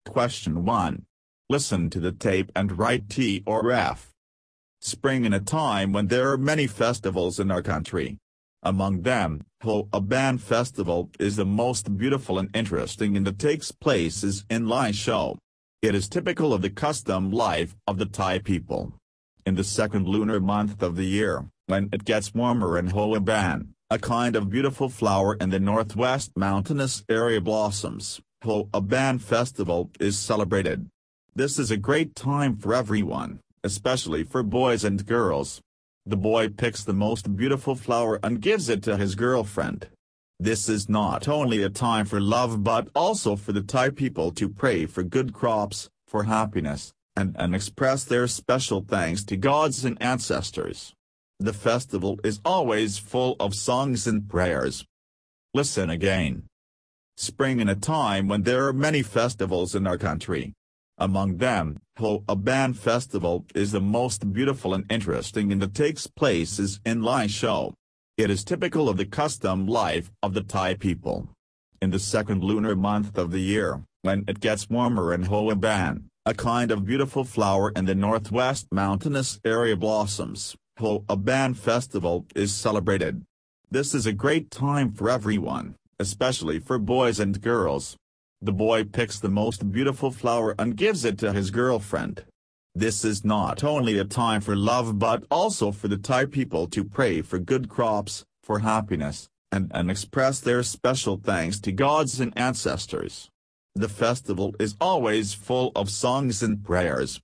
Question 1. Listen to the tape and write T or F. Spring in a time when there are many festivals in our country. Among them, Hulaban Festival is the most beautiful and interesting and it takes place in Lai Shou. It is typical of the custom life of the Thai people. In the second lunar month of the year, when it gets warmer in Hulaban, a kind of beautiful flower in the northwest mountainous area blossoms, Hulaban Festival is celebrated. This is a great time for everyone, especially for boys and girls. The boy picks the most beautiful flower and gives it to his girlfriend. This is not only a time for love but also for the Thai people to pray for good crops, for happiness, and express their special thanks to gods and ancestors. The festival is always full of songs and prayers. Listen again. Spring in a time when there are many festivals in our country. Among them, Hulaban Festival is the most beautiful and interesting and it takes place in Lai Shou. It is typical of the custom life of the Thai people. In the second lunar month of the year, when it gets warmer in Hulaban, a kind of beautiful flower in the northwest mountainous area blossoms, Hulaban Festival is celebrated. This is a great time for everyone, especially for boys and girls. The boy picks the most beautiful flower and gives it to his girlfriend. This is not only a time for love but also for the Thai people to pray for good crops, for happiness, and express their special thanks to gods and ancestors. The festival is always full of songs and prayers.